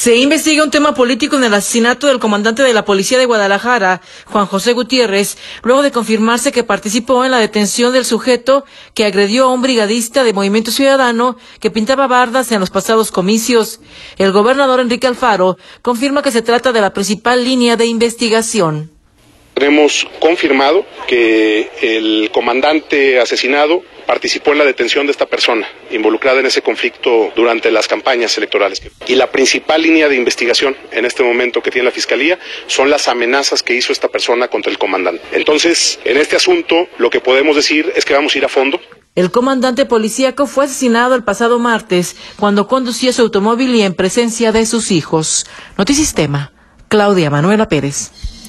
Se investiga un tema político en el asesinato del comandante de la Policía de Guadalajara, Juan José Gutiérrez, luego de confirmarse que participó en la detención del sujeto que agredió a un brigadista de Movimiento Ciudadano que pintaba bardas en los pasados comicios. El gobernador Enrique Alfaro confirma que se trata de la principal línea de investigación. Hemos confirmado que el comandante asesinado participó en la detención de esta persona, involucrada en ese conflicto durante las campañas electorales. Y la principal línea de investigación en este momento que tiene la Fiscalía son las amenazas que hizo esta persona contra el comandante. Entonces, en este asunto, lo que podemos decir es que vamos a ir a fondo. El comandante policíaco fue asesinado el pasado martes cuando conducía su automóvil y en presencia de sus hijos. Notisistema, Claudia Manuela Pérez.